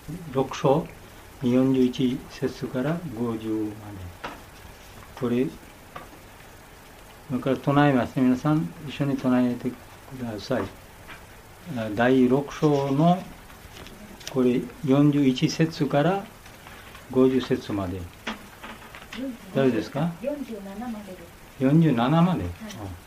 6章41節から50まで。これから唱えますね。皆さん一緒に唱えてください。第6章のこれ41節から50節まで。誰ですか？47までです。47まで、はい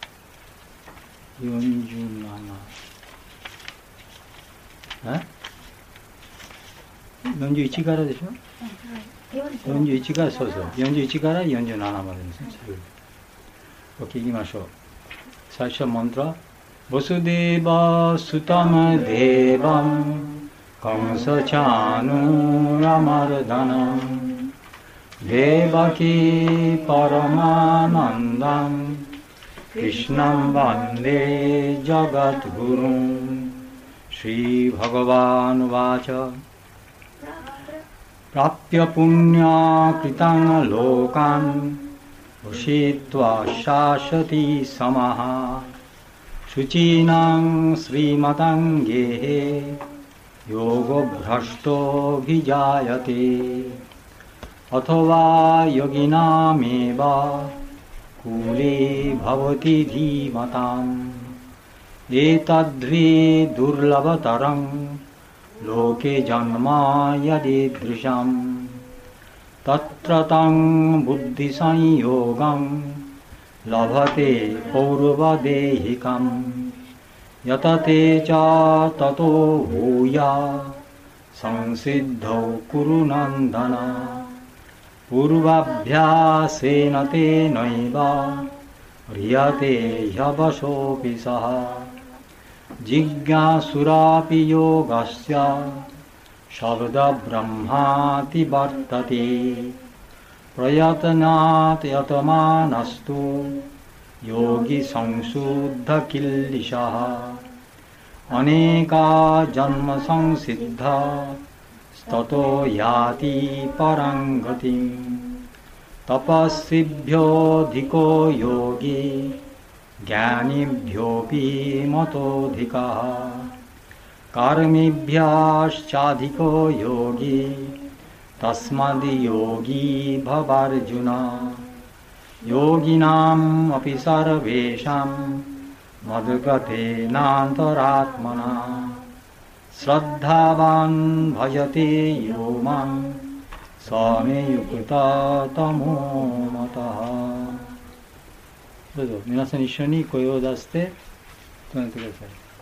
、47。41からでしょ、41から、そうそう、41から47までですね。OK、いきましょう。最初マントラ。ボスデーバスタムデーバンカンサチャヌラマルダナンデバキパラマナンダンクリシナンバンデジャガトグルンシリバガバンワチャプラピャプニャクリタンロカンウシトワシャシャティサマハシュチナンスリマタンゲヘヨゴブラシトビジャヤテアトワヨギナメバクレバヴティディマタンエタドリドゥルラバタランロケジャンマヤディドリシャンタトラタンブッディサンヨガンラバテポルバデヒカンヤタテチャタトウヤサンシッドクルナンダナプルバビャセナテナイバリヤテヤバショピサハジッガスラピヨガシャシャブダブラムハティバッタテプラヤタナテヤタマナストヨギサンシュッダキルリシャハアネカジャンマサンシッダスタトヤティパランガティンタパッシビョディコヨギギャニビョピモトディカカルミビャシチャディコヨギタスマディヨギババルジュナヨギナムアピサラベシャムマドガテナンタラトマナスラッダバンバジャテヨマンサメユクタタモマタハ。どうぞ皆さん一緒に声を出して唱えてくださ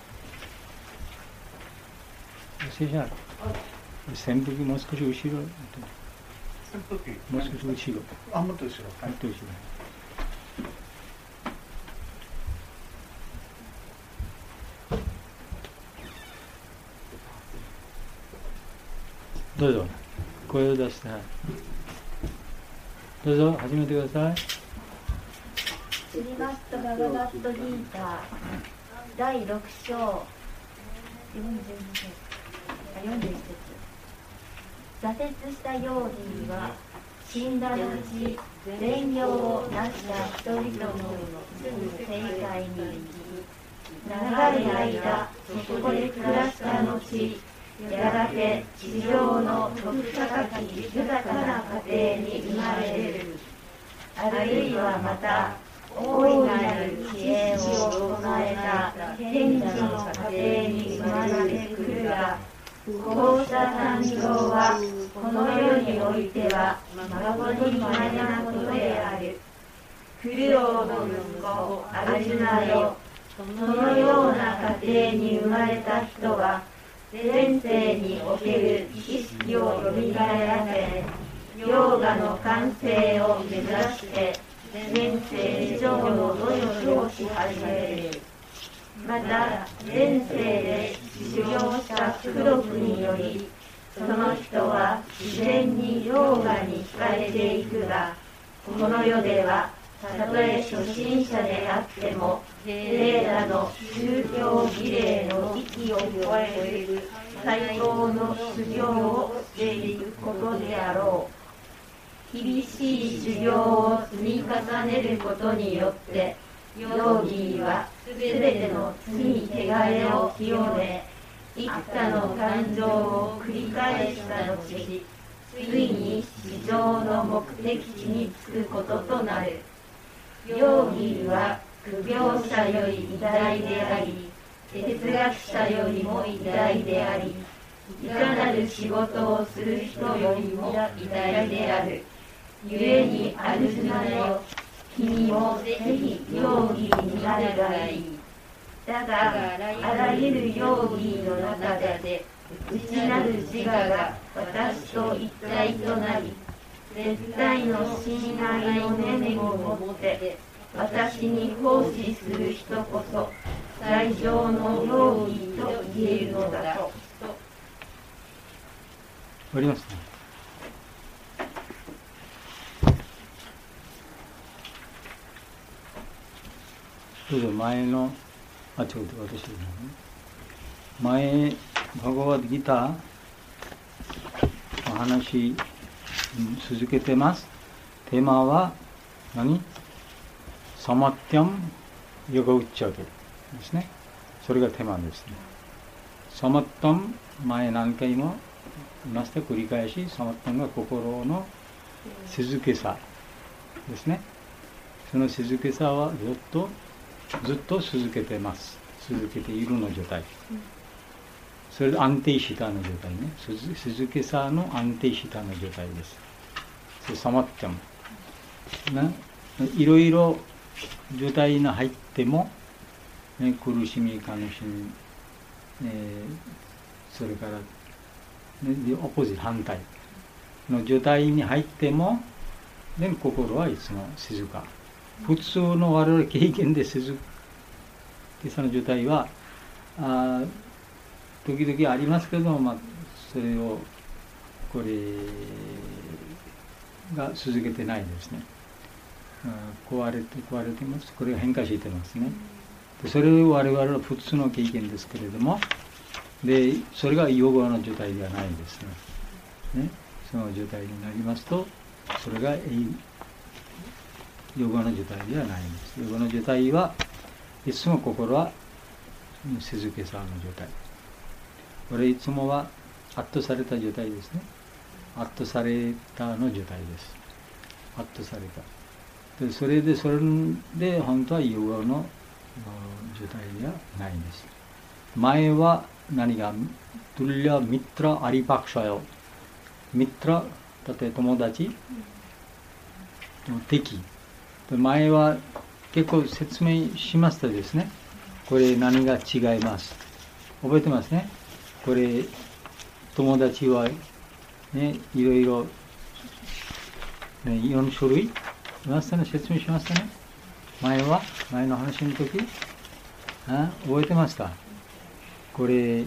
い。それじゃあ扇風機もう少し後ろ、もう少し後ろ、もっと後ろ、もっと後ろ。どうぞ声を出して、はい、どうぞ始めてください。 シリマット・バガバット・ギーター第6章41節。挫折したヨーギーは死んだ後、善行を成した人々の住む世界に行き、長い間そこで暮らした後、やがて地上の徳高き豊かな家庭に生まれる。あるいはまた大いなる知恵を備えた賢者の家庭に生まれてくるが、こうした誕生はこの世においては誠に稀なことである。クルオの息子アルジュナよ、そのような家庭に生まれた人は前世における意識をよみがえらせ、ヨーガの完成を目指して前世以上の努力をし始める。また前世で修行した功徳により、その人は自然にヨーガに惹かれていくが、この世ではたとえ初心者であってもレーダの宗教儀礼の域を超える最高の修行をしていくことであろう。厳しい修行を積み重ねることによってヨーギーはすべての罪汚れを清め、 幾多の誕生を繰り返した後、ついに地上の目的地に着くこととなる。ヨーギーは苦行者より偉大であり、哲学者よりも偉大であり、いかなる仕事をする人よりも偉大である。ゆえにアルジュナよ、君もぜひヨーギーになればいい。だが、あらゆるヨーギーの中で、内なる自我が私と一体となり、絶対の信頼の念を持って私に奉仕する人こそ最上のヨーギーと言えるのだと。 ありますね。どうぞ前のちょっと私ですね。前バガバッドギターお話続けてます。テーマは何？サマッティャンヨガウッチャケですね。それがテーマですね。サマッタン、前何回も言いました。繰り返し、サマッタンが心の静けさですね。その静けさはずっと続けてます。続けているの状態。それで安定したの状態ね。静けさの安定したの状態です。それサマッタン。いろいろ状態に入っても、ね、苦しみ、悲しみ、それから、ね、オポジット反対の状態に入っても、ね、心はいつも静か。普通の我々経験で静けさの状態は時々ありますけども、それをこれが続けてないですね。壊れてます。これが変化してますね。でそれを我々は普通の経験ですけれども、でそれがヨガの状態ではないですね。その状態になりますと、それがヨガの状態ではないんです。ヨガの状態はいつも心は静けさの状態。これいつもは圧倒された状態ですね。圧倒されたの状態です。圧倒された。でそれで本当はヨガの状態ではないんです。前は何がトゥリャミトラアリパクシャヨ。ミトラ、例えば友達、敵。前は結構説明しましたですね。これ何が違います。覚えてますね。これ友達はね、いろいろ、ね、4種類いましたね。説明しましたね。前の話の時覚えてました。これ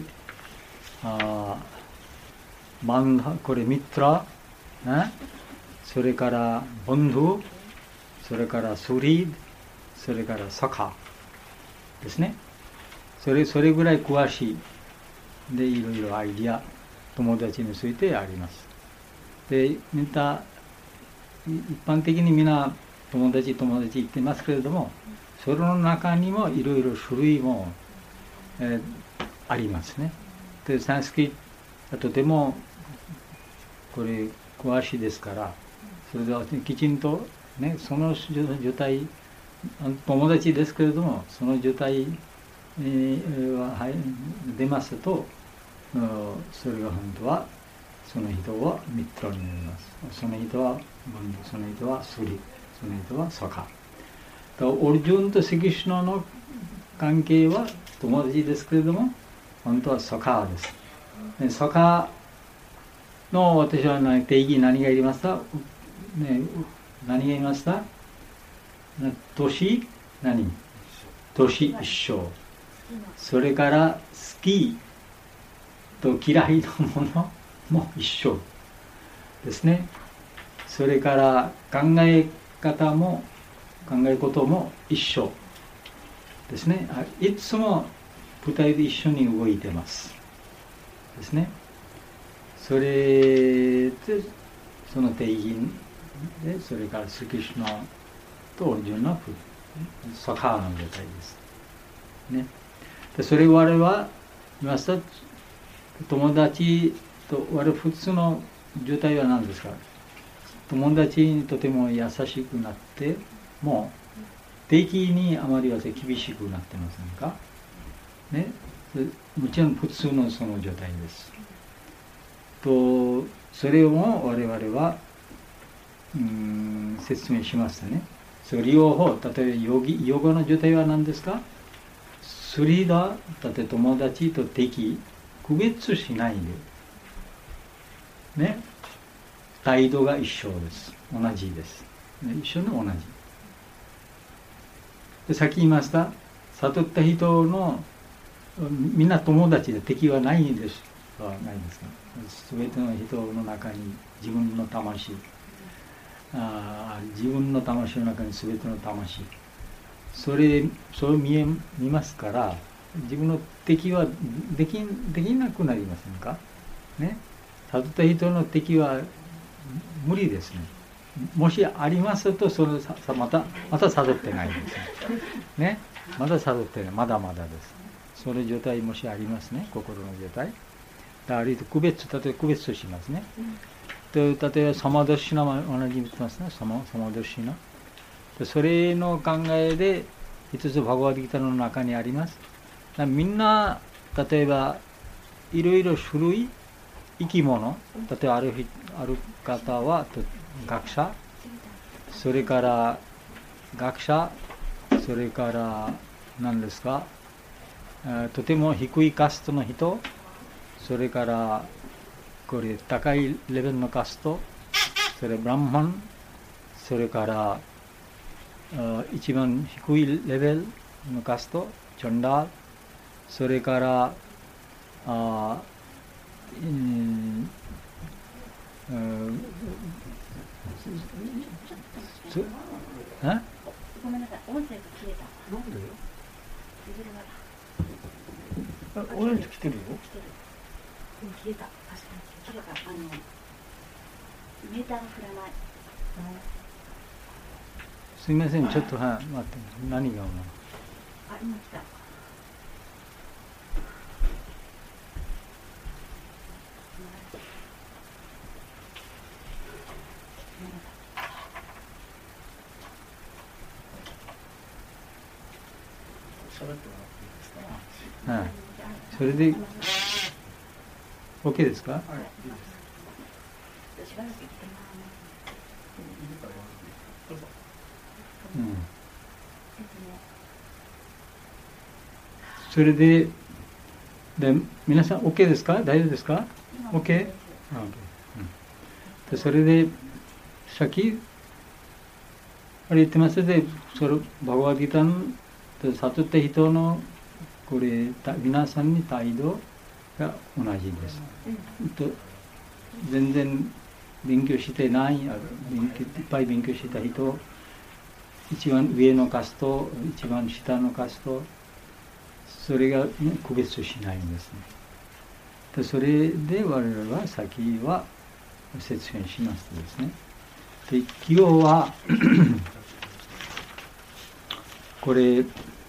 これミトラ、それからボンドゥ、それからスリード、それからサカですね。それぐらい詳しいで、いろいろアイディア、友達についてあります。で、一般的にみんな友達言ってますけれども、その中にもいろいろ種類も、ありますね。で、サンスクリットはとてもこれ詳しいですから、それできちんとね、その状態、友達ですけれども、その状態は出ますと、それが本当はその人はミトラになります。その人はボンド、その人はスリ、その人はサカ。オルジュンとセキシュナの関係は友達ですけれども、本当はサカです。でサカの私は定義何がいりました、ね、何が言いました？年一生。それから好きと嫌いのものも一緒ですね。それから考えことも一緒ですね。いつも二人で一緒に動いてますですね。それでその定義で、それからスキシュナとオリジュナサカーの状態ですね。でそれを我々は言いました。 友達と普通の状態は何ですか？友達にとても優しくなっても敵にあまりは厳しくなってませんかね。もちろん普通のその状態です。とそれを我々は説明しましたね。その両方、例えばヨガの状態は何ですか？スリーダー、例えば友達と敵、区別しないで、ね、態度が一緒です。同じです。一緒の同じ。でさっき言いました、悟った人のみんな友達で敵はないですか？ないですか？すべての人の中に自分の魂、自分の魂の中にすべての魂、それを見ますから、自分の敵はできなくなりませんかね。悟った人の敵は無理ですね。もしありますと、それまた悟ってないですね。まだ悟ってない、まだまだです。その状態もしありますね、心の状態。あるいは区別、例えば区別としますね。例えばサマドシナも同じに言ってますね、サマドシナ。それの考えで、一つバガバッドギータの中にあります。みんな、例えば、いろいろ種類、生き物、例えばある方は学者、それからそれから何ですか、とても低いカストの人、それからこれ高いレベルのカスト、それブランマン、それから一番低いレベルのカスト、チョンダール、それからごめんなさい、音声が切れた。 なんで？ 俺の来てるよ。 切れた。確かに切れた。メーターが振らない。 すみません、ちょっと待って、何が？ 今来た。 それで OK ですか？それで皆さん OK ですか？大丈夫ですか？ OK？ それでさっき言ってますので、それバガバッドギータの悟った人のこれ皆さんに態度が同じです。全然勉強してない、いっぱい勉強した人、一番上のカスト、一番下のカスト、それが区別しないんですね。それで我々は先は説明しますとですね。で今日はこれ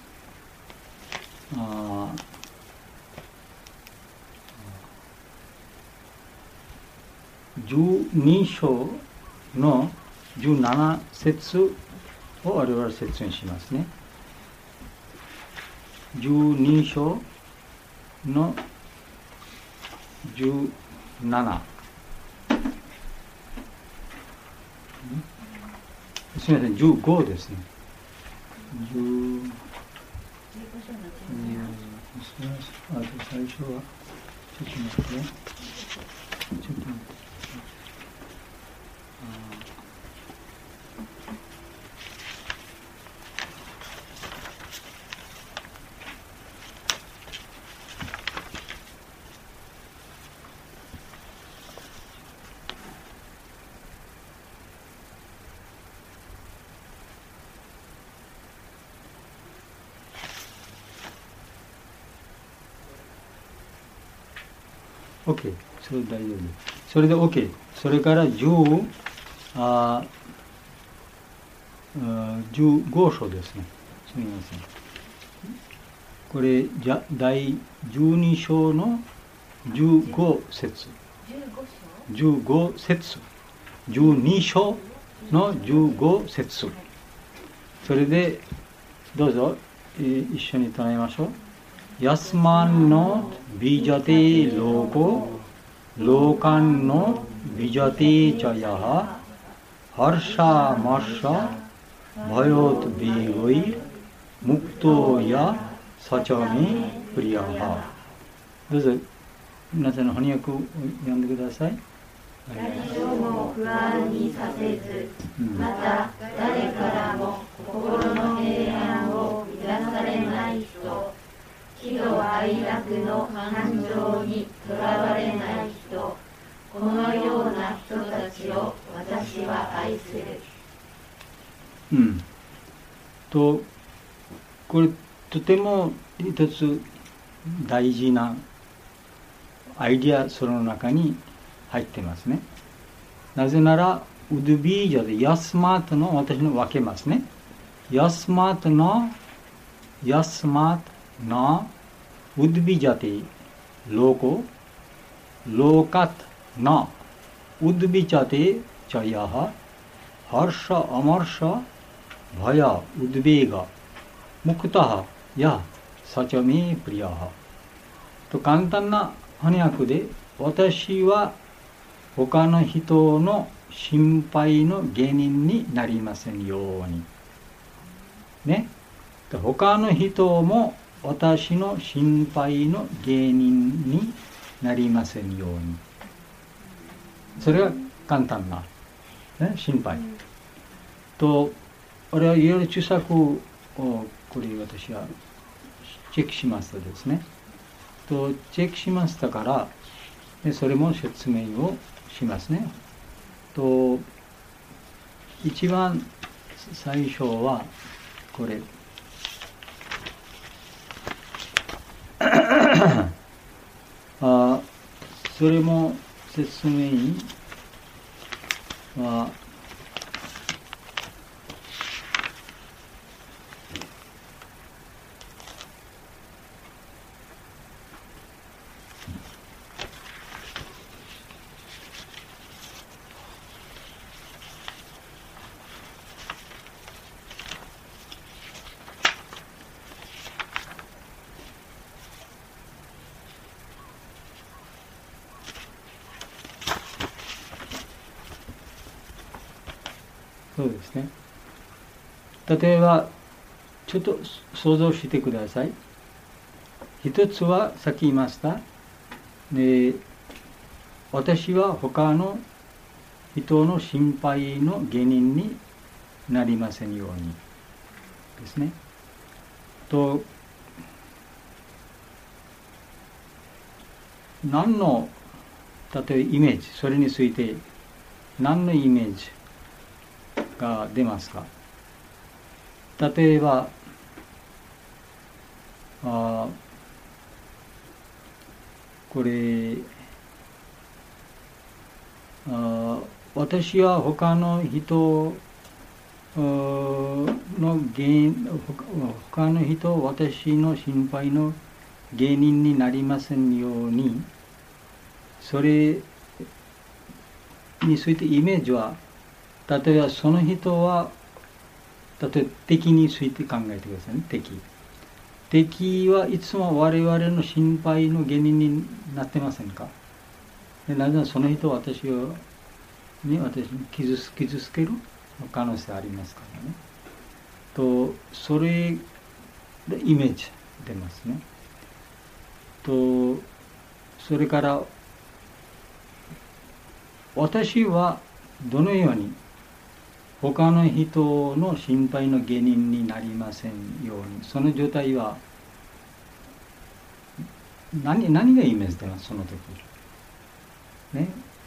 12章の17節を我々は説明しますね。12章の17。すみません、15ですね。あと最初は、ちょっと待ってね。OK、それ大丈夫です。それで OK。それから15章ですね。すみません。これ第12章の 15節。15節。12章の15節。それで、どうぞ、一緒に唱えましょう。ヤスマンのビジャテロコ、ローカンのビジャテチャヤハ、ハルシャマシャ、バヨトビゴイ、ムクトヤ、サチャミ、プリヤハ。どうぞ、皆さんの翻訳を読んでください。 誰とも不安にさせず、また誰からも心の平安を乱されない人、喜怒哀楽の感情にとらわれない人、このような人たちを私は愛する。 これとても一つ大事なアイディア、その中に入ってますね。なぜなら、ウドビージャでヤスマートの私の分けますね。ヤスマートのウドビージャテロコ、ローカトのウドビージャテチャヤハ、ハルシャ、アマルシャ、バヤ、ウドビーガ、ムクタハ、ヤ、サチャミ、プリヤハ。と簡単な翻訳で、私は他の人の心配の原因になりませんように。ね。他の人も私の心配の原因になりませんように。それが簡単な、ね、心配。と、俺はいろいろ著作をこれ私はチェックしましたですね。と、チェックしましたから、でそれも説明をしますね。と、一番最初はこれそれも説明はそうですね。例えばちょっと想像してください。一つはさっき言いました、私は他の人の心配の原因になりませんようにですね。と、何の例えばイメージ、それについて何のイメージが出ますか。例えばこれ私は他の人他の人、私の心配の原因になりませんように、それについてイメージは、例えばその人は、例えば敵について考えてくださいね。敵はいつも我々の心配の原因になってませんか。でなぜならその人は私に傷つける可能性ありますからね。と、それでイメージ出ますね。と、それから私はどのように他の人の心配の原因になりませんように、その状態は何がイメージ出ます、その時ね。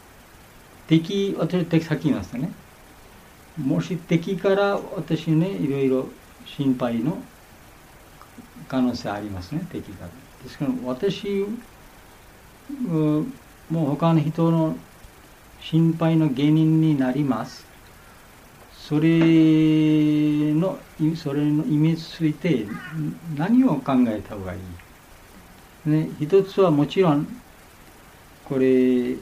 私さっき言いましたね。もし敵から私ね、いろいろ心配の可能性ありますね、敵から。ですから私もう他の人の心配の原因になります。それのイメージについて何を考えた方がいい、ね、一つはもちろんこれ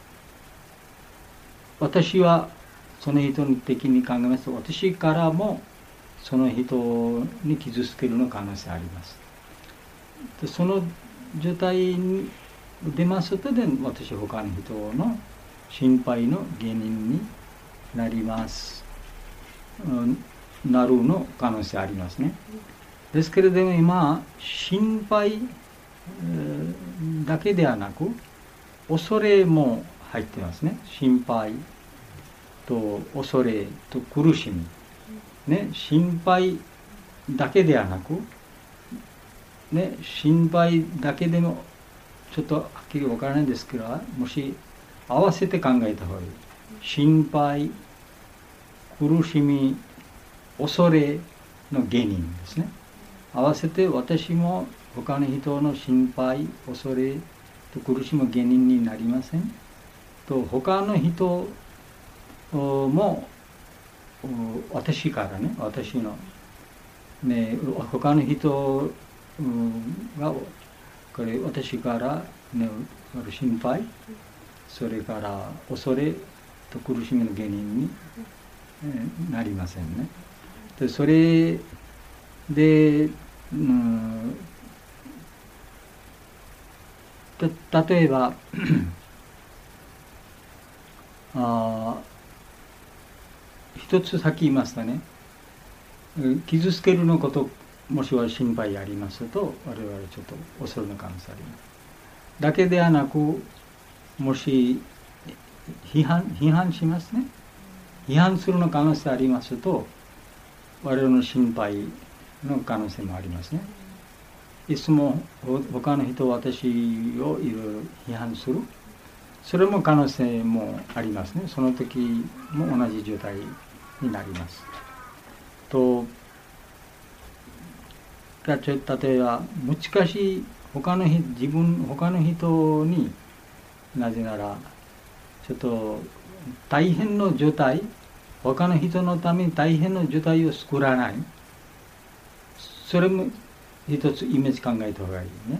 私はその人的に考えますと、私からもその人に傷つけるの可能性あります。でその状態に出ますと、私は他の人の心配の原因になります、なるの可能性ありますね。ですけれども今心配だけではなく恐れも入ってますね。心配と恐れと苦しみ、ね、心配だけではなく、ね、心配だけでもちょっとはっきりわからないんですけど、もし合わせて考えた方がいい。心配、苦しみ、恐れの原因ですね。合わせて私も他の人の心配、恐れと苦しむ原因になりませんと、他の人も私からね、私のね、他の人がこれ私からね、心配、それから恐れと苦しみの原因になりませんね。でそれで、例えば一つ先言いますとね、傷つけるのこともしは心配ありますと、我々ちょっと恐れの可能性あります。だけではなく、もし批判しますね。批判するの可能性ありますと、我々の心配の可能性もありますね。いつも他の人、私をいろいろ批判する、それも可能性もありますね。その時も同じ状態になります。と例えば難しい他の人に、なぜならちょっと大変の状態、他の人のために大変の状態を作らない、それも一つイメージ考えた方がいいね。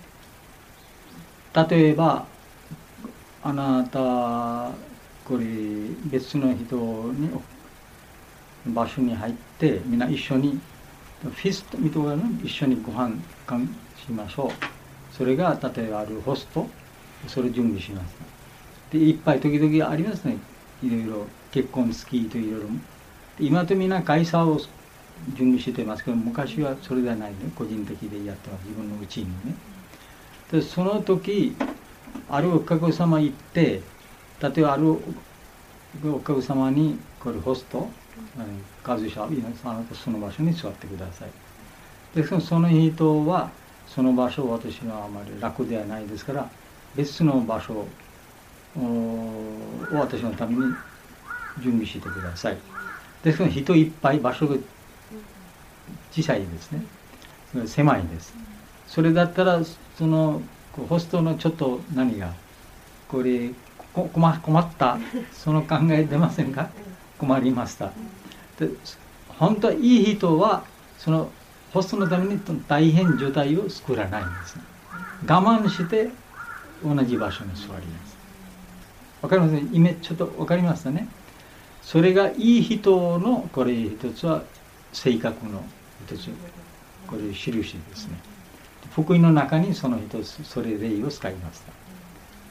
例えばあなたこれ別の人に場所に入ってみんな一緒にフィストみたいなの一緒にご飯しましょう。それが例えばあるホスト、それ準備します。でいっぱい時々ありますね。いろいろ結婚式といろいろ。今とみんな会社を準備してますけど、昔はそれではないね。個人的でやってます。自分のうちにね。でその時あるお客様行って、例えばあるお客様にこれホスト、カズシャ、あなたその場所に座ってください。でその人はその場所を私はあまり楽ではないですから、別の場所を私のために準備してください。ですから人いっぱい、場所が小さいですね。狭いです。それだったらそのホストのちょっと何がこれ困ったその考え出ませんか？困りました。で本当はいい人はそのホストのために大変状態を作らないんですね。我慢して同じ場所に座ります。わかりますね。ちょっとわかりましたね。それがいい人のこれ一つは性格の一つ、これ印ですね。福音の中にその一つ、それ例を使いました。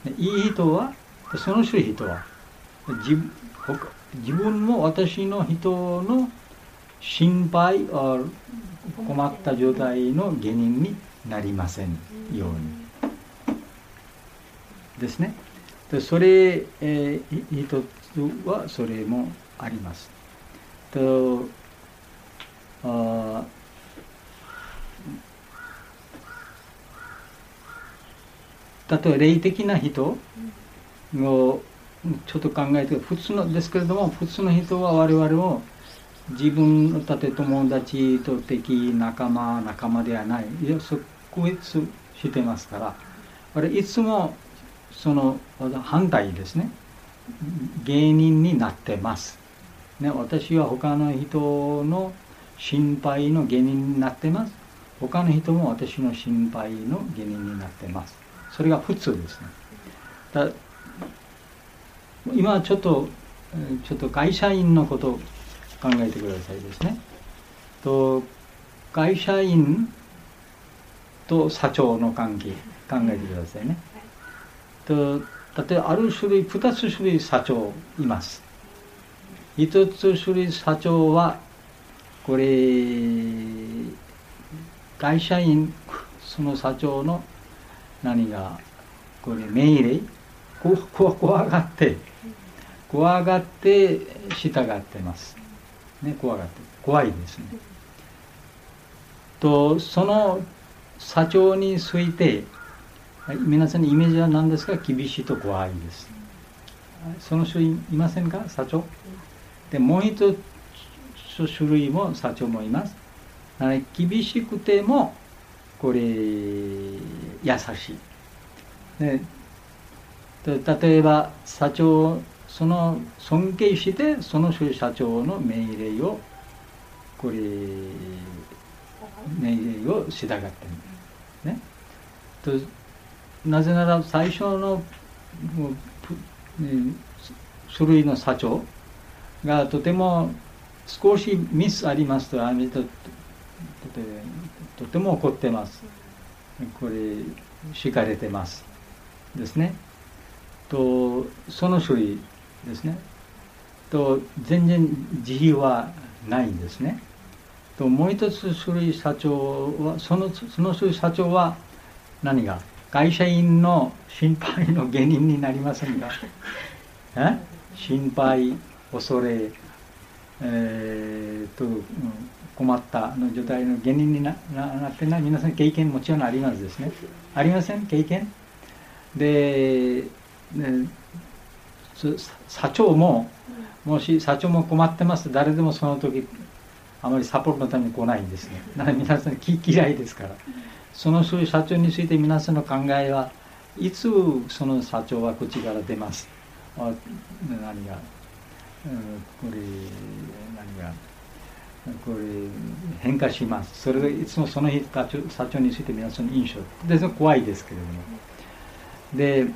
いい人は、その人は自分も私の人の心配困った状態の原因になりませんようにですね。でそれ、一つはそれもあります。と例えば霊的な人をちょっと考えて、普通のですけれども、普通の人は我々を自分の友達と敵仲間ではない、区別してますから、これいつもその反対ですね、芸人になってます、ね、私は他の人の心配の原因になってます。他の人も私の心配の原因になってます。それが普通ですね。 だ今ちょっと会社員のことを考えてくださいですね。会社員と社長の関係考えてくださいね。例えば2つ種類社長います。1つ種類社長はこれ会社員その社長の何がこれ命令怖がって従ってます、ね、怖いですね。その社長について皆さんのイメージは何ですか？厳しいと怖いです。その人いませんか？社長でもう一つ種類も社長もいます。厳しくてもこれ優しい、ね、例えば社長その尊敬してその社長の命令を従っている、ね、なぜなら最初の種類の社長がとても少しミスありますととても怒ってます。これ敷かれてますですね。その種類ですね。全然慈悲はないんですね。もう一つ種類社長はその種類社長は何が会社員の心配の原因になりませんか？心配、恐れ、困ったの状態の原因になってない皆さん経験もちろんありますですね。ありません？経験で、社長ももし社長も困ってます誰でもその時あまりサポートのために来ないんですね。だから皆さん嫌いですから。その社長について皆さんの考えはいつその社長は口から出ます。何がこれ変化します。それでいつもその日社長について皆さんの印象で怖いですけれども。で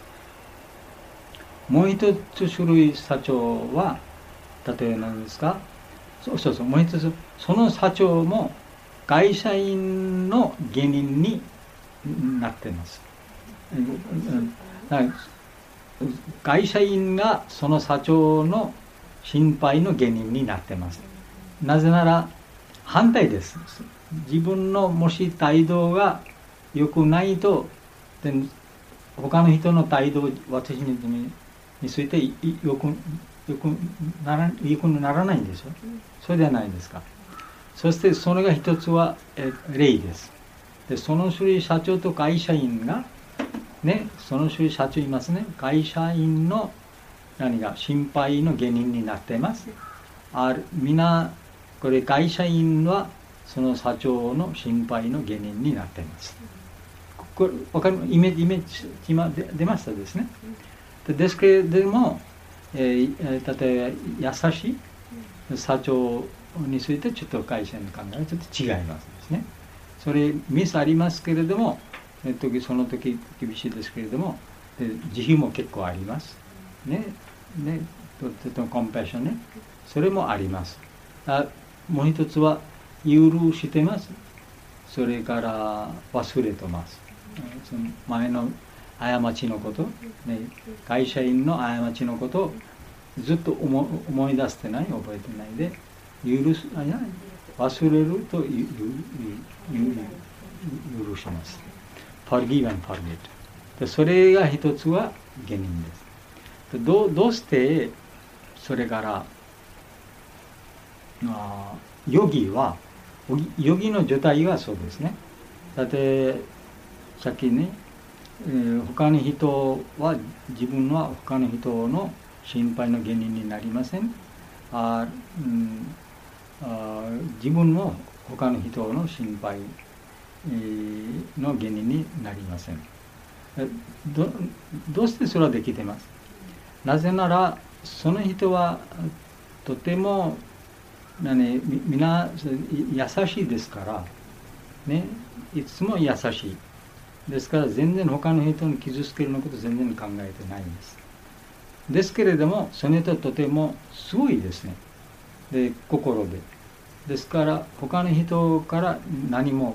もう一つ種類社長は例えば何ですか？そうもう一つその社長も会社員の原因になっています。会社員がその社長の心配の原因になっています。なぜなら反対です。自分のもし態度が良くないと他の人の態度を私について良くならないんですよ。それではないですか。そしてそれが一つは例です。でその種類社長と会社員がね、その種類社長いますね。会社員の何が心配の原因になっています。皆これ会社員はその社長の心配の原因になっています。これ分かるイメージ今出ましたですね。ですけれども、例えば優しい社長についてちょっと会社の考えがちょっと違いますですね。それミスありますけれども、その時厳しいですけれども、慈悲も結構あります。ね、とてもコンパッションね、それもあります。もう一つは許してます。それから忘れてます。その前の過ちのこと、ね、会社員の過ちのことをずっと思い出してない、覚えてないで、忘れると許します。Forgive and forget。でそれが一つは原因です。どうしてそれからヨギの状態がそうですね。だってさっきね、他の人は自分は他の人の心配の原因になりません。自分も他の人の心配の原因になりません。どうしてそれはできています？なぜならその人はとても皆優しいですから、ね、いつも優しい。 ですから全然他の人に傷つけるのこと全然考えてないんです。ですけれどもそれととてもすごいですね。で心でですから他の人から何も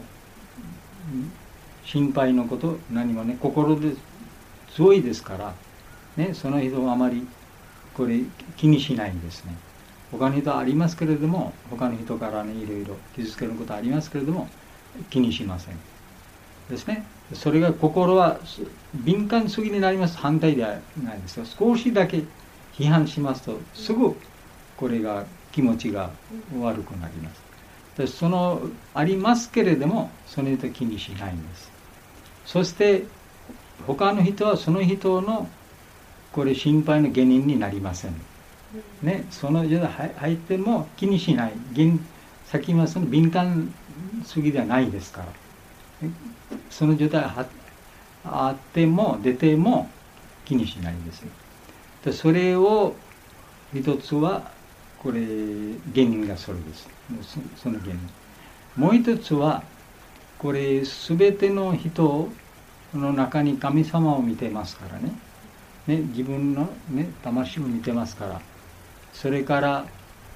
心配のこと何もね心で強いですから、ね、その人はあまりこれ気にしないんですね。他の人はありますけれども他の人からねいろいろ傷つけることありますけれども気にしませんですね。それが心は敏感すぎになります反対ではないですが、少しだけ批判しますとすぐこれが気持ちが悪くなります。でそのありますけれどもその人は気にしないんです。そして他の人はその人のこれ心配の原因になりませんね。その状態入っても気にしない。さっき言いましたの敏感すぎではないですから、その状態あっても出ても気にしないんですよ。でそれを一つはこれ原因がそれです。その原因。もう一つはこれ全ての人の中に神様を見てますからね。自分の、ね、魂を見てますから。それから、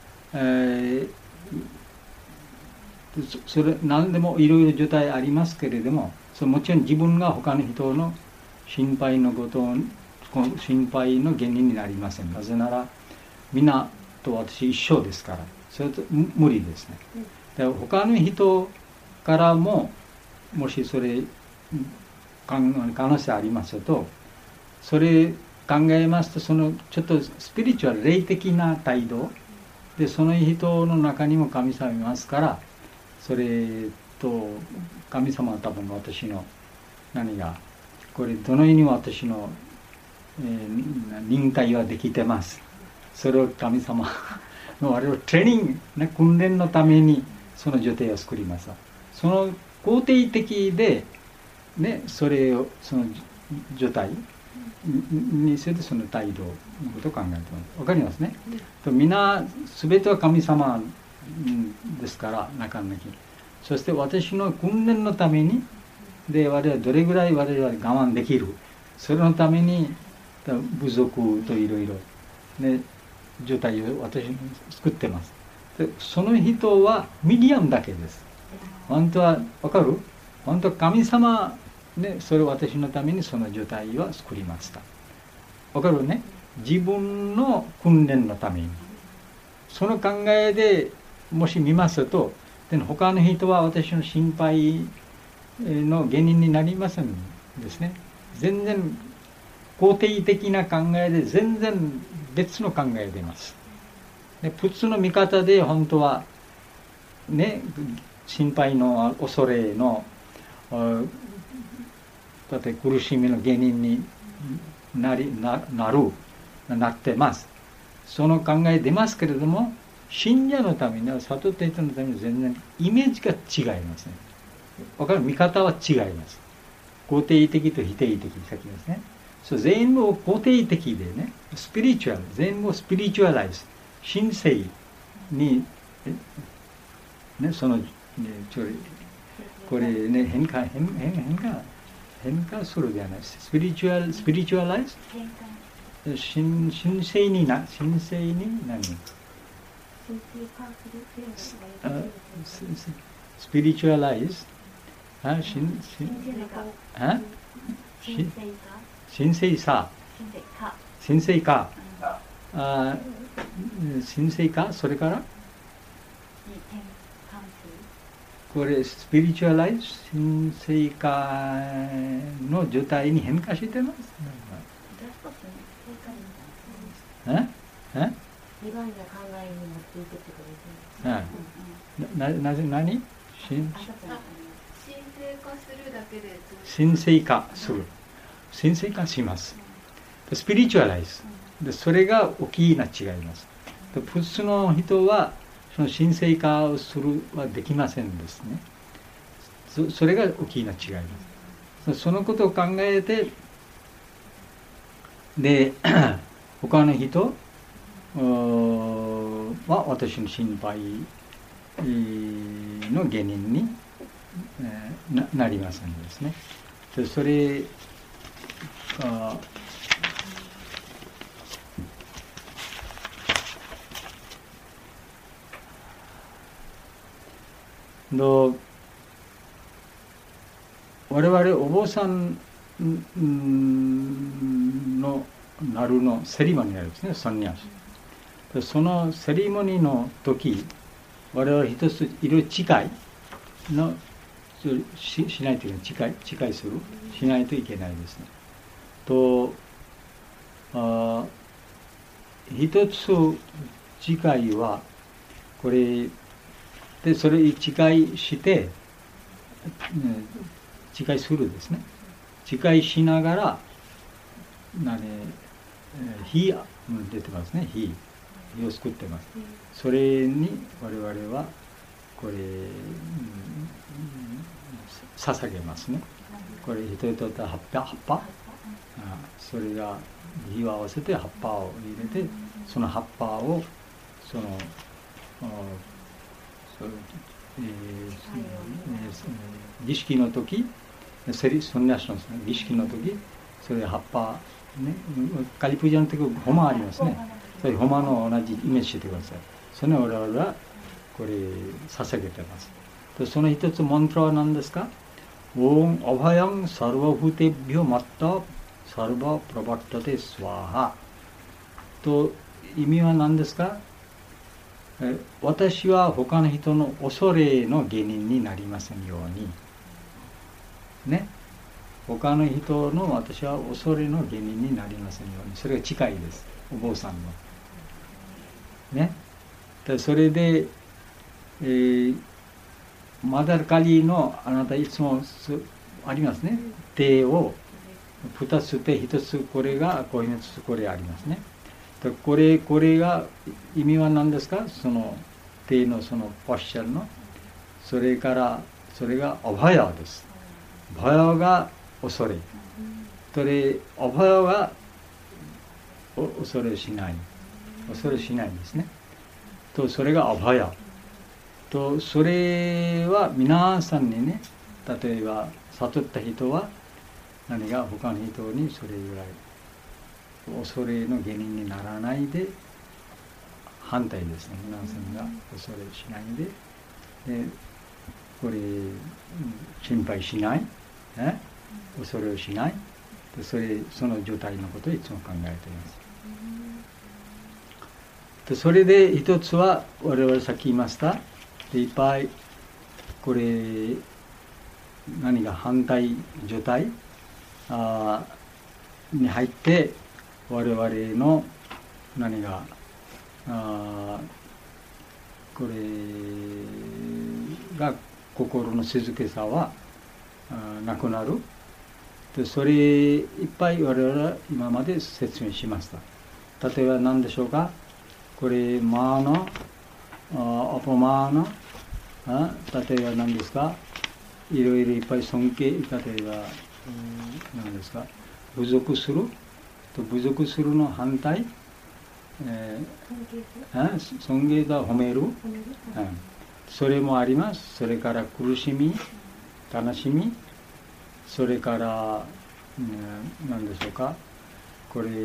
それ何でもいろいろ状態ありますけれども、もちろん自分が他の人の心配の心配の原因になりません。なぜなら皆と私一緒ですから、それと無理ですね。で他の人からももしそれ可能性ありますと、それ考えますと、そのちょっとスピリチュアル霊的な態度でその人の中にも神様いますから、それと神様は多分私の何がこれどのように私の、忍耐はできてます。それを神様の我々トレーニング、訓練のためにその状態を作ります。その肯定的で、それをその状態にするその態度のことを考えてます。わかりますね。皆全ては神様ですから中の中に。そして私の訓練のためにで我々どれぐらい我々は我慢できる、それのために部族といろいろ状態を私作ってます。でその人はミディアムだけです。本当は分かる？本当は神様でそれを私のためにその状態は作りました。分かるね？自分の訓練のために。その考えでもし見ますと、他の人は私の心配の原因になりませんですね。全然肯定的な考えで全然別の考えでいます。で普通の見方で本当は心配の恐れのだって苦しみの原因になってます。その考え出ますけれども、信者のためには悟った人のために全然イメージが違いますね。わかる？見方は違います。肯定的と否定的先ですね。全部を肯定的でね、スピリチュアル、全部をスピリチュアライズ、神聖に、その、これね、変化するではない。スピリチュアライズ、神聖に何？スピリチュアライズ、神聖さ、神聖か、神聖か、それからこれスピリチュアライズ、神聖かの状態に変化してます。 リバインな考えに持っていくってことですね。 何？ 神聖化するだけで神聖化する。神聖化します。スピリチュアライズ。でそれが大きな違います。普通の人はその神聖化をするはできませんですね。それが大きな違いです。そのことを考えて、で他の人は私の心配の原因になりませんですね。 でそれの我々お坊さんのなるのセリモニーがあるんですね、サンニャス。そのセリモニーの時、我々一ついろいろ誓いの しないといけない、誓いするしないといけないですね。と一つ誓いはこれでそれ誓いして誓いするですね。誓いしながら火出てますね。火を作ってます。それに我々はこれ捧げますね。これ一つ一つ葉っぱ、それが火を合わせて葉っぱを入れて、その葉っぱをその儀式の時、ソンニャスの儀式の時、それ葉っぱね、カリプージャの時ホマありますね。それホマの同じイメージしてください。それを我々はこれ捧げてます。その一つマントラは何ですか？オンアバヤンサルバフテビョマッタサルバプラバッタテスワハと意味は何ですか？私は他の人の恐れの原因になりませんようにね、他の人の私は恐れの原因になりませんように、それが近いです、お坊さんのね。でそれで、マダルカリのあなたいつもありますね、手を2つ手1つ、これがこういうつこれありますね。これが意味は何ですか？その手のそのポッシャルの、それからそれがアバヤです。アバヤが恐れ、それアバヤが恐れしないですね。とそれがアバヤと、それは皆さんにね、例えば悟った人は何が他の人にそれぐらい恐れの原因にならないで、反対ですね、皆さんが恐れしないで、これ心配しない、ね、恐れをしない、その状態のことをいつも考えています。それで一つは我々さっき言いました、いっぱいこれ何が反対状態に入って我々の何がこれが心の静けさはなくなる。でそれいっぱい我々は今まで説明しました。例えば何でしょうか。これマーナアポマーナ、例えば何ですか。いろいろいっぱい尊敬、例えば何ですか。侮辱すると、侮辱するの反対、尊敬とは褒める、それもあります。それから苦しみ、悲しみ、それから何でしょうか。これ、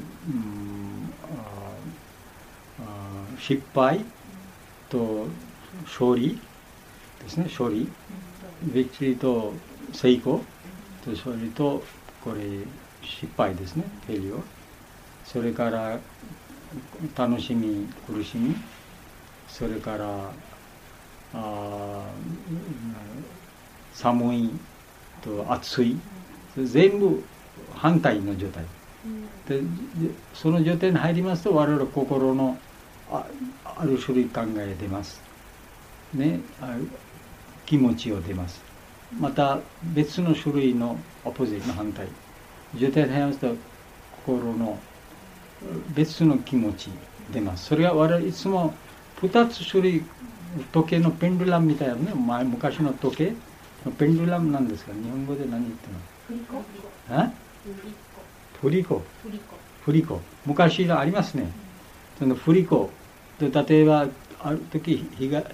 失敗と勝利ですね。勝利、ビクトリーと成功と勝利とこれ失敗ですね。フェリオ。それから楽しみ、苦しみ、それから寒いと暑い、全部反対の状態で、その状態に入りますと我々心のある種類考え出ますね、気持ちを出ます。また別の種類のオポジットの反対状態に入りますと心の別の気持ち出ます。それが我々いつも2つ種類、時計のペンドゥラムみたいなね、昔の時計のペンドゥラムなんですが、日本語で何言ってます？振り子。昔のありますね。その振り子で、例えばある時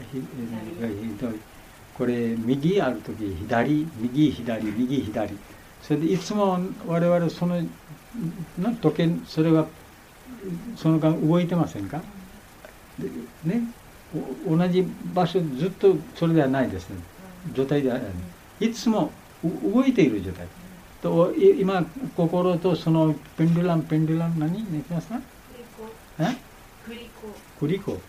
これ右ある時左、右左、右左、 それでいつも我々その時計、それがその間動いてませんか？ね、同じ場所ずっとそれではないですね。状態ではない。いつも動いている状態。と今心とそのペンデュラム何言ってますか？クリコ。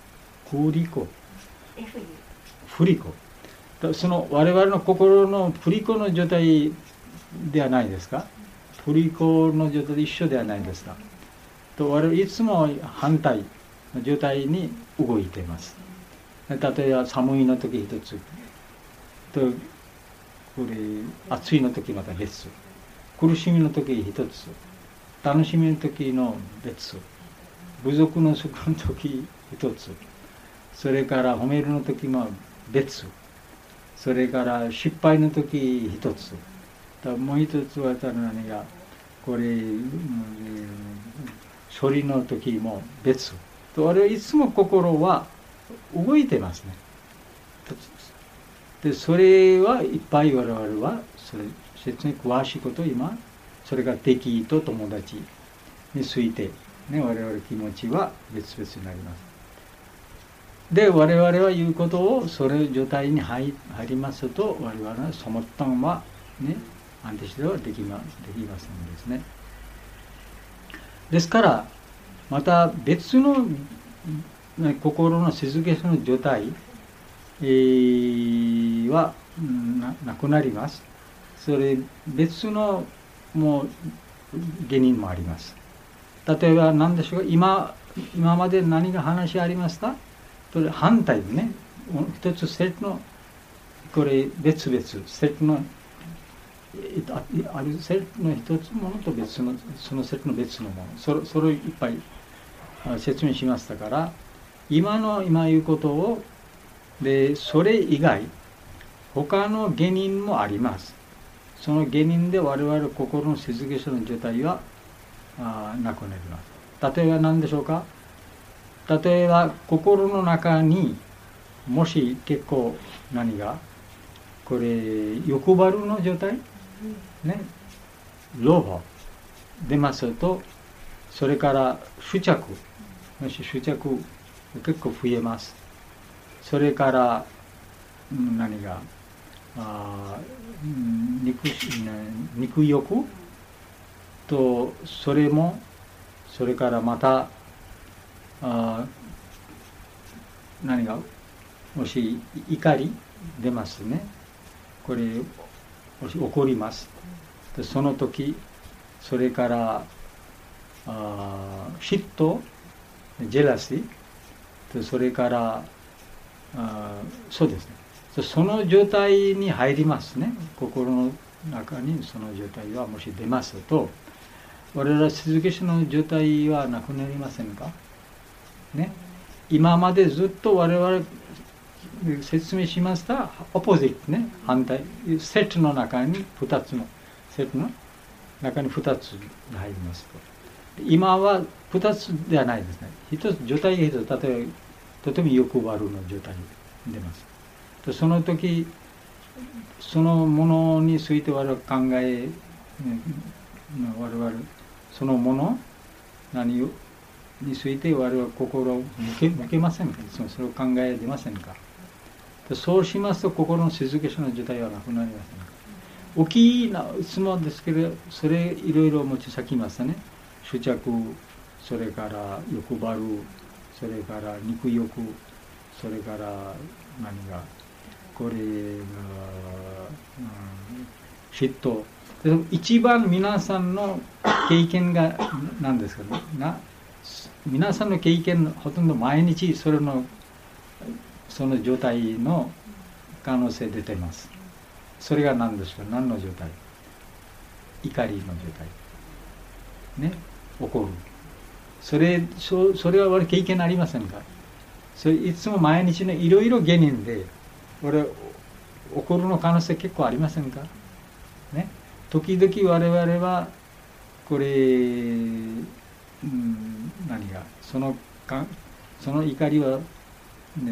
フリコ。その我々の心のフリコの状態ではないですか？フリコの状態で一緒ではないですか？と我々いつも反対の状態に動いています。例えば寒いの時一つと、これ暑いの時また別、苦しみの時一つ、楽しみの時の別、部族のสุขの時一つ、それから褒めるの時も別、それから失敗の時一つ、もう一つは何がこれ、処理の時も別と、我々いつも心は動いてますね。でそれはいっぱい我々はそれ説に詳しいことを今、それが敵と友達について、ね、我々気持ちは別々になります。で我々は言うことをそれ状態に入りますと、我々のその端はね、安定してはできませんですね。ですからまた別の心の静けさの状態はなくなります。それ別のもう原因もあります。例えば何でしょうか、今まで何が話ありました？それ反対でね、一つセットのこれ別々セットのあるセットの一つものと別のそのセットの別のもの、それをいっぱい説明しましたから、今言うことをでそれ以外他の原因もあります。その原因で我々心の静けさの状態はなくなります。例えば何でしょうか。例えば心の中にもし結構何がこれ欲張るの状態ね、ロー出ますと、それから執着、もし執着結構増えます。それから何が肉欲と、それからまた何がもし怒り出ますね。これもし怒ります。でその時、それから嫉妬、ジェラシー、それからそうですね。その状態に入りますね。心の中にその状態はもし出ますと、我々静けさの状態はなくなりませんかね。今までずっと我々説明しましたオポジットね、反対セットの中に2つのセットの中に2つが入りますと、今は2つではないですね。1つ状態が1つ、例えばとても欲張るの状態に出ます。その時そのものについて我々考え、我々そのもの何をについて我々は心を向けませんか？それを考え出ませんか？そうしますと心の静けさの状態はなくなりませんか？大きな質問ですけど、それいろいろ持ち先きましたね。執着、それから欲張る、それから肉欲、それから何がこれが、嫉妬。一番皆さんの経験が何ですかね。皆さんの経験ほとんど毎日その状態の可能性出てます。それが何ですか？何の状態？怒りの状態。ね、怒る。それは我々経験ありませんか？それいつも毎日のいろいろ原因で俺怒るの可能性結構ありませんか？ね、時々我々はこれ、何がその怒りは、ね、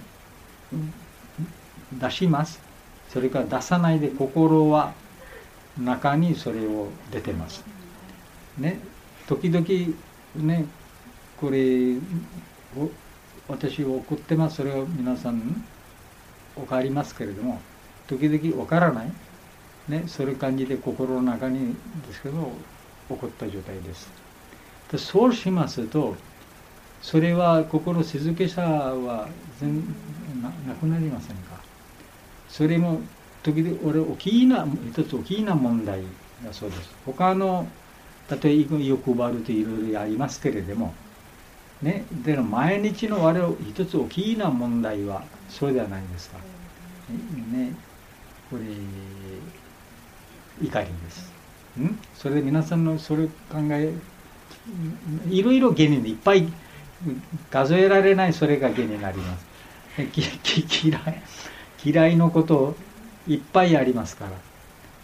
出します。それから出さないで心は中にそれを出てます。ね、時々ね、これ私怒ってます。それを皆さん分かりますけれども、時々分からない、ね、そういう感じで心の中にですけど起こった状態です。でそうしますと、それは心静けさはなくなりませんか。それも時々一つ大きな問題だそうです。他の例えば欲張るといろいろありますけれども、ね、でも毎日の我々一つ大きな問題はそれではないですか。ね、これ怒りです。それで皆さんのそれ考え、いろいろ原因でいっぱい数えられない、それが原因になります。嫌いのこといっぱいありますから、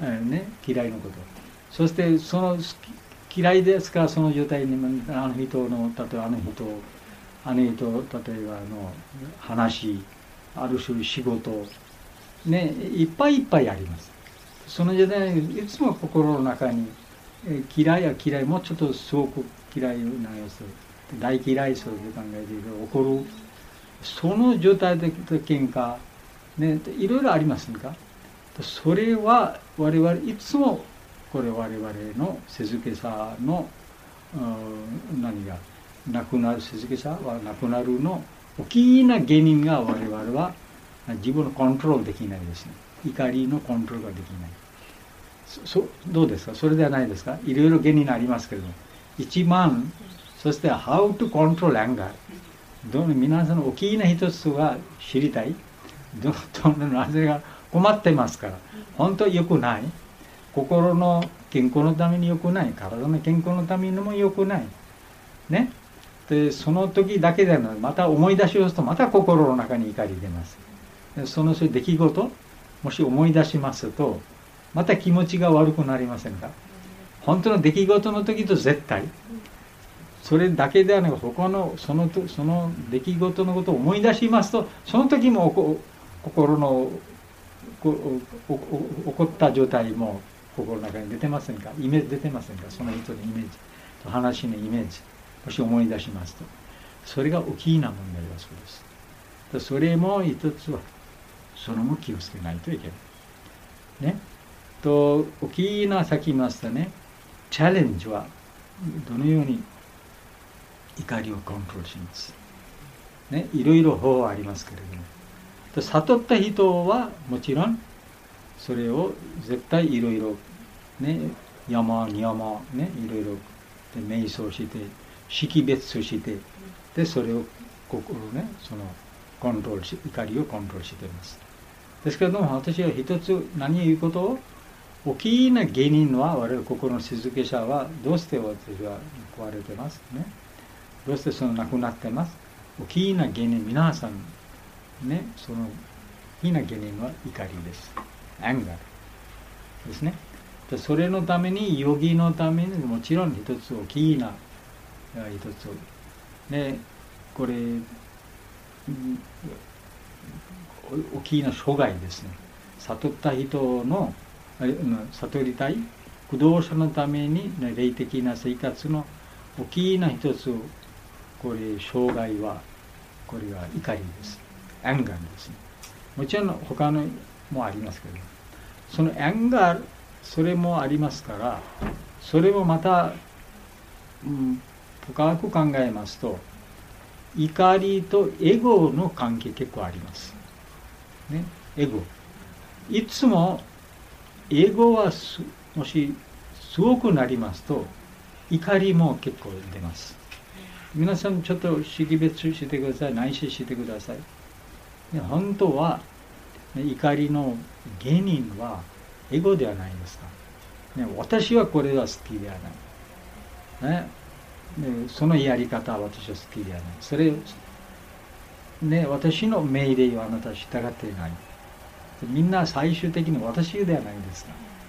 ね、嫌いのこと。そしてその嫌いですから、その状態にあの人の例えばあの人例えば話、ある種仕事ね、いっぱいいっぱいあります。その状態にいつも心の中に嫌い、もうちょっとすごく嫌いな様子、大嫌い、そういう考えで起こる、その状態で喧嘩ね、いろいろありませんか。それは我々いつもこれ我々の静けさの何がなくなる、静けさはなくなるの大きな原因が我々は自分のコントロールできないですね。怒りのコントロールができない。どうですか。それではないですか。いろいろ原因ありますけれども、一番そして How to control anger、 皆さんの大きな一つが知りたい。なぜが困ってますから、本当に良くない、心の健康のために良くない、体の健康のためにも良くないね。でその時だけではなく、また思い出しますとまた心の中に怒り出ます。そういう出来事もし思い出しますとまた気持ちが悪くなりませんか。本当の出来事の時と絶対それだけではなく、他のその出来事のことを思い出しますと、その時も心の起こった状態も心の中に出てませんか。イメージ出てませんか。その人のイメージ、話のイメージもし思い出しますと、それが大きな問題だそうです。それも一つはそれも気をつけないといけないね。と大きなさっき言いましたね、チャレンジはどのように怒りをコントロールしますね。いろいろ方法ありますけれども、悟った人はもちろんそれを絶対いろいろね、山ね、いろいろ瞑想して識別して、でそれを心ね、そのコントロールし、怒りをコントロールしています。ですけれども、私は一つ何を言うことを、大きな原因は我々心の静けさはどうして私は壊れてますね。どうしてそのなくなってます。大きな原因、皆さんね、その大きな原因は怒りです。アンガーですね。でそれのために、ヨギのためにもちろん一つ大きな一つね、これ大きな障害ですね。悟った人の悟りたい駆動者のために霊的な生活の大きな一つ、これ障害はこれが怒りです。アンガーですね。もちろん他のもありますけど、そのアンガー、それもありますから、それもまた、深く考えますと、怒りとエゴの関係結構あります。ね、エゴ。いつもエゴはもしすごくなりますと、怒りも結構出ます。皆さんちょっと識別してください。内視してください。本当は、怒りの原因はエゴではないですか。私はこれは好きではない。そのやり方は私は好きではない。それ、私の命令はあなたは従っていない。みんな最終的に私ではないですか。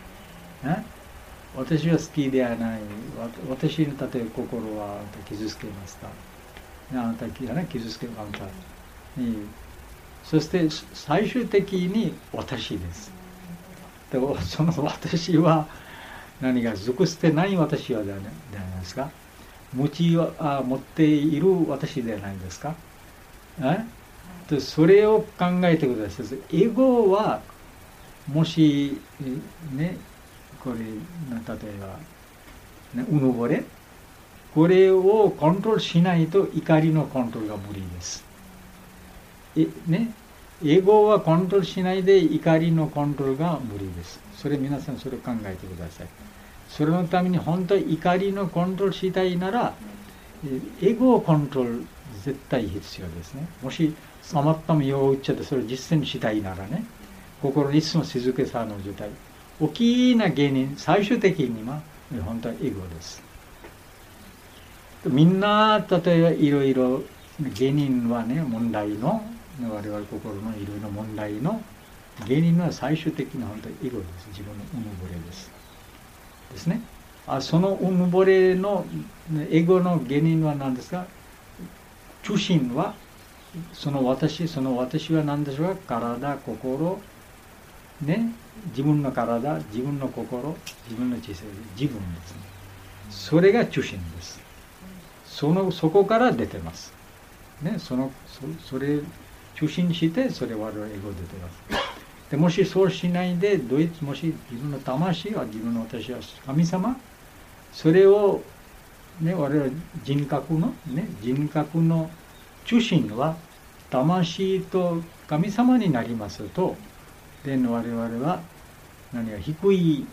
私は好きではない。私の例えば心はあなた傷つけますか。あなた傷つけあなたに。そして最終的に私です。 でその私は何か属してない私はじゃないですか。持っている私ではないですか。でそれを考えてください。エゴはもしね、これ例えば、ね、うぬぼれ、これをコントロールしないと怒りのコントロールが無理です。ね、エゴはコントロールしないで怒りのコントロールが無理です。それ皆さんそれを考えてください。それのために本当に怒りのコントロールしたいなら、エゴをコントロール絶対必要ですね。もしさまったも用を打っちゃってそれを実践したいならね、心にいつも静けさの状態。大きな原因、最終的には本当はエゴです。みんな例えばいろいろ原因はね、問題の我々心のいろいろ問題の原因は最終的に本当にエゴです。自分のうぬぼれですね。そのうぬぼれのエゴの原因は何ですか。中心はその私は何でしょうか。体、心ね、自分の体、自分の心、自分の知性、自分ですね。それが中心です。そこから出てます。ね、それ中心にしてそれ我々エゴ出てます。でもしそうしないでもし自分の魂は自分の私は神様、それをね、我々人格の中心は魂と神様になりますと、で我々は低い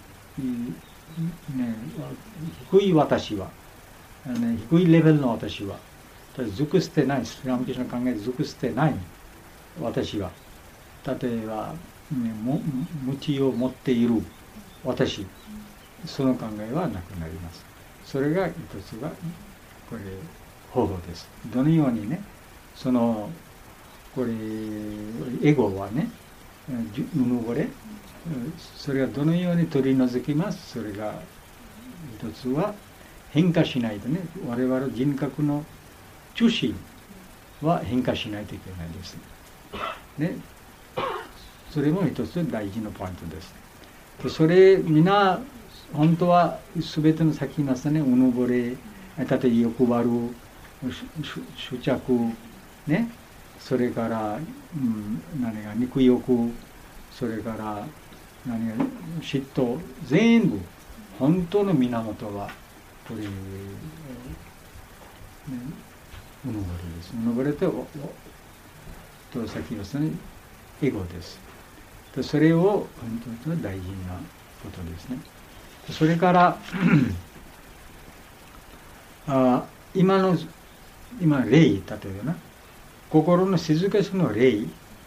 私は、低いレベルの私は属してない、スリラム教の考えで属してない私は、例えば、無知を持っている私、その考えはなくなります。それが一つがこれ方法です。どのようにね、これエゴはね、うぬぼれ、それがどのように取り除きます。それが一つは変化しないとね、我々人格の中心は変化しないといけないですね。それも一つ大事なポイントです。それ皆本当は全ての先に言いますね、うぬぼれ、例えば欲張る、執着ね、それから、肉欲、それから嫉妬、全部本当の源はこれ、うぬぼれです。うぬぼれとさっき言いましたね、エゴです。それを本当に大事なことですね。それから今霊、例えばな、心の静かさの霊、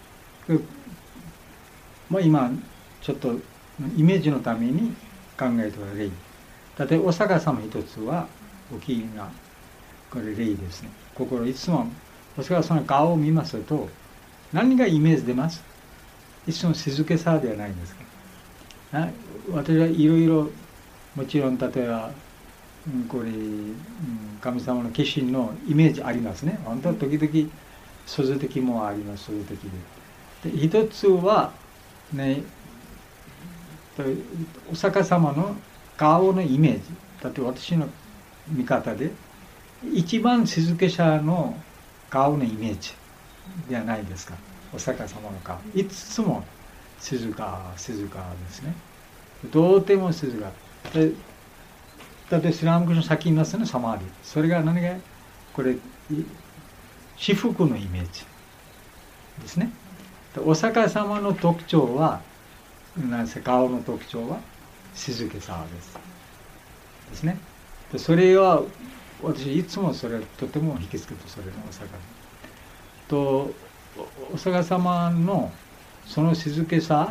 今ちょっとイメージのために考えておる霊、例えばお釈迦様一つは大きなこれ霊ですね。心いつもお釈迦様の顔を見ますと何がイメージ出ます？いつも静けさではないんですか。私はいろいろもちろん例えばこれ神様の化身のイメージありますね。本当は時々創造的もあります。創造的で一つはね、お釈迦様の顔のイメージ、だって私の見方で一番静けさの顔のイメージではないですか。お釈迦様の顔いつも静かですね。とても静かで、だってスリラム教の先に言いますね、サマーディ、それが何がこれ至福のイメージですね。お釈迦様の特徴は顔の特徴は静けさですね。でそれは私いつもそれとても引きつけて、それのお釈迦とお釈迦様のその静けさ、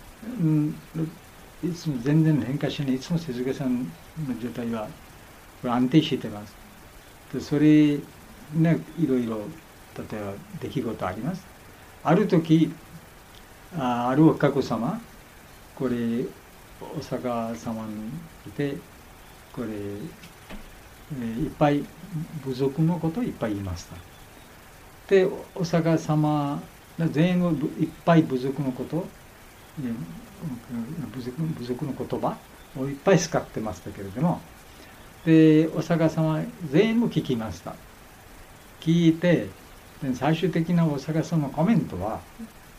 いつも全然変化しない、いつも静けさの状態は安定してます。でそれね、いろいろ例えば出来事あります。ある時あるお客様、これお釈迦様にいて、これいっぱい部族のことをいっぱい言いました。でお釈迦様全部いっぱい部族のこと部族の言葉をいっぱい使ってましたけれども、でお釈迦様は全部聞きました。聞いて最終的なお釈迦様のコメントは、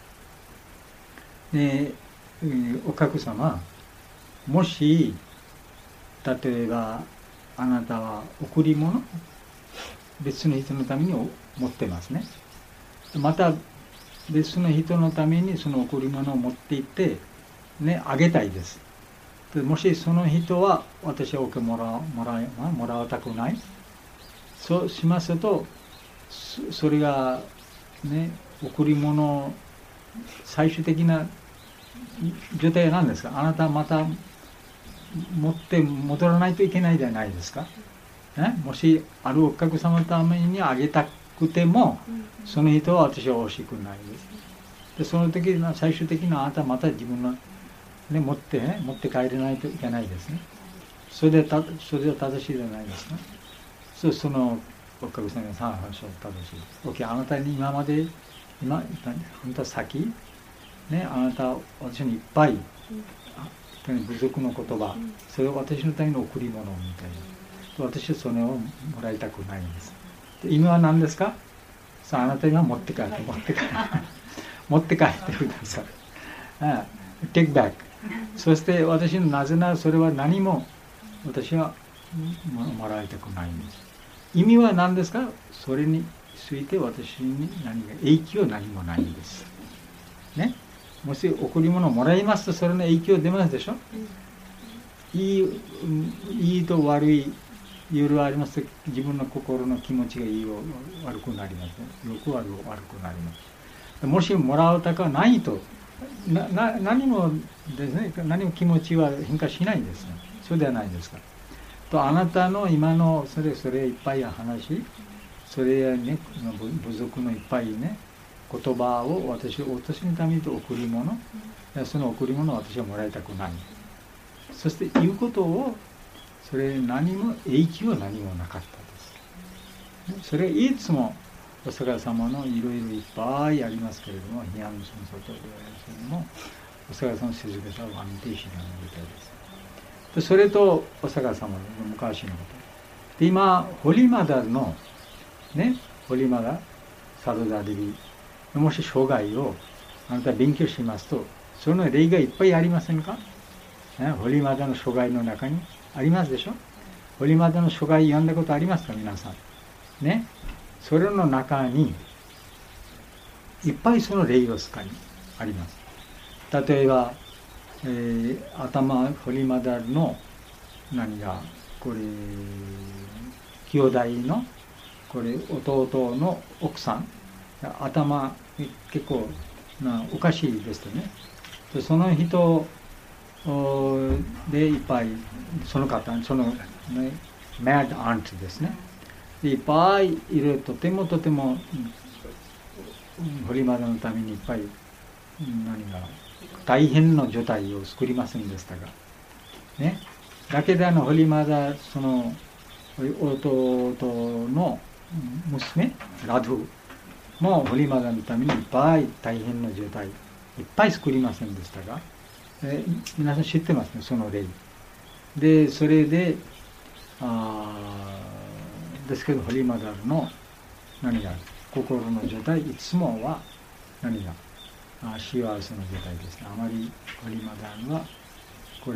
お客様、もし例えばあなたは贈り物別の人のために持ってますね。また別の人のためにその贈り物を持っていってあげたいです。でもしその人は私はもらわたくない、そうしますと、それが贈り物最終的な状態は何ですか？あなたはまた持って戻らないといけないじゃないですか。もしあるお客様のためにあげたくても、その人は私は欲しくないです。でその時の最終的にあなたはまた自分の、持って帰れないといけないですね。それでは正しいじゃないですか。そのお客様が正しい。OK、あなたに今まで本当は先あなたは私にいっぱい部族の言葉、それを私のための贈り物みたいな。私はそれをもらいたくないんです。で意味は何ですか？さあ、あなたには持って帰ってください。take back。そして私のなぜならそれは何も私はもらいたくないんです。意味は何ですか？それについて私に影響は何もないんです。もし贈り物をもらいますとそれの影響出ますでしょ。いいと悪いいろいろありますと、自分の心の気持ちがいいよ悪くなります。よく悪くなります。もしもらうたくはないと何もですね、何も気持ちは変化しないんですね。そうではないですか。とあなたの今のそれいっぱい話、それや部族のいっぱい言葉を私のためにと贈り物、その贈り物を私はもらいたくない。そして言うことをそれ何も影響は何もなかったです。それいつもお釈迦様のいろいろいっぱいありますけれども、批判のその外でありますけれども、お釈迦様の静けさは安定しないみたいです。でそれとお釈迦様の昔のこと。で今ホリマダのホリマダサドダデビもし生涯をあなた勉強しますと、その例がいっぱいありませんか？ホリマダの生涯の中にありますでしょ。ホリマダの生涯読んだことありますか皆さん。それの中にいっぱいその例があります。例えば、ホリマダのこれ兄弟のこれ弟の奥さん頭結構おかしいですよね。その人でいっぱいそのマッドアントですね。いっぱいいるとてもホリマダのためにいっぱい大変な状態を作りませんでしたがだけどホリマダその弟の娘ラドゥもホリマダのためにいっぱい大変な状態いっぱい作りませんでしたが、皆さん知ってますね、その例で。それでですけどホリマダの心の状態いつもは幸せの状態ですね。あまりホリマダはこれ、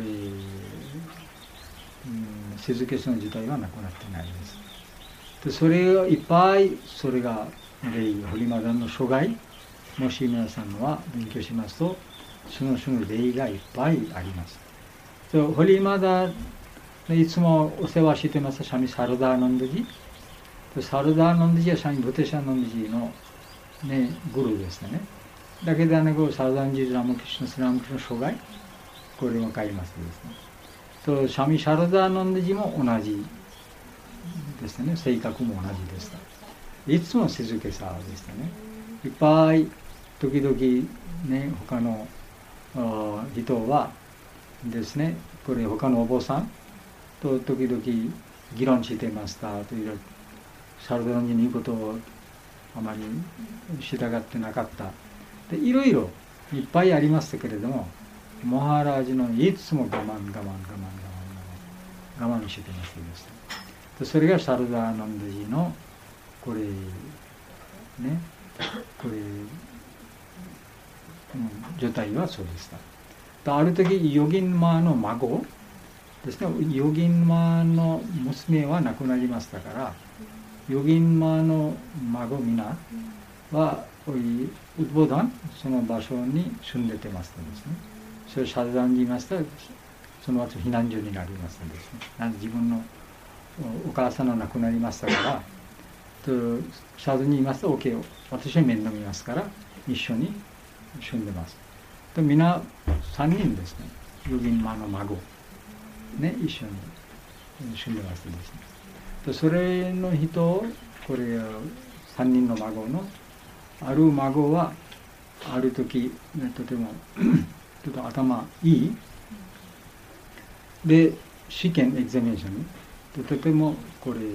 静けさの状態はなくなってないです。でそれをいっぱいそれが例ホリマダの諸外もし皆さんは勉強しますとその例がいっぱいあります。ホリマダいつもお世話してますシャミ・サルダーナンドジ。サルダーナンドジはシャミ・ブテシャナンドジの、グルーですね。だけどサルダーナンドジラムキシュナスラムキシュナ諸外これ分かりますですね。シャミ・サルダーナンドジも同じですね。性格も同じでした。いつも静けさでしたね。いっぱい時々他の人はですね、これ他のお坊さんと時々議論してましたというサルダーナンドジの言うことをあまり従ってなかったでいろいろいっぱいありましたけれども、モハラージのいつも我慢してませんでした。それがシャルダーナンダジのこれね、これ、状態はそうでした。ある時ヨギンマの孫ですね、ヨギンマの娘は亡くなりましたから、ヨギンマの孫皆はウッボダン、その場所に住んでてますんですね。それをシャルダーに言いましたら、その後避難所になりますんですね。自分のお母さんが亡くなりましたから、シャルダーに言いますと、OK、私は面倒見ますから、一緒に住んでます。皆3人ですね、ヨギンマの孫、ね、一緒に住んでますですね。それの人、これ3人の孫のある孫はある時、とてもちょっと頭いいで、試験エグザミネーションとてもこれ、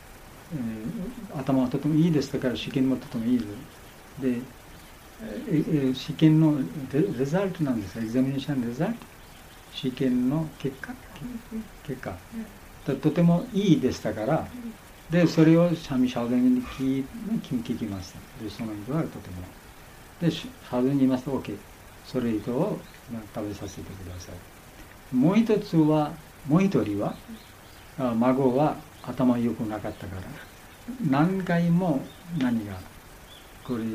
頭がとてもいいですから、試験もとてもいいで、試験のレザルトなんです。エグザミネーションレザルト、試験の結果とてもいいでしたから、でそれをシャルダーに聞きました。でその人はとてもでシャルダーに言いますと OK、 それ人を食べさせてください。もう一人は孫は頭良くなかったから何回も何がこれ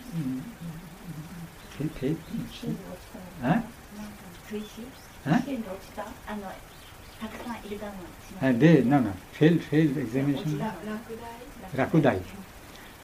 たくさんいるだろう。 で、フェイルエグザミネーション、落第